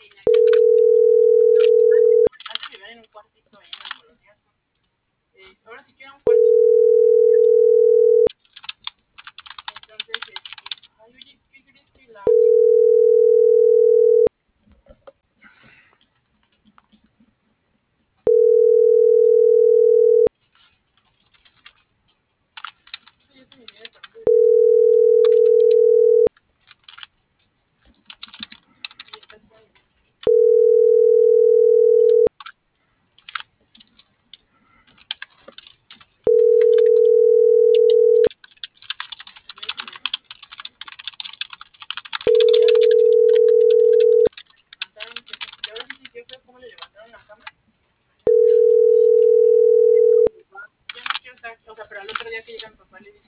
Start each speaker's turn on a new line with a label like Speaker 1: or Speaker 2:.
Speaker 1: Antes vivían en un cuartito ahí en la colonia. Ahora sí que era un cuartito. Entonces, ay, oye, ¿qué crees que la... Yo te diría de parte de...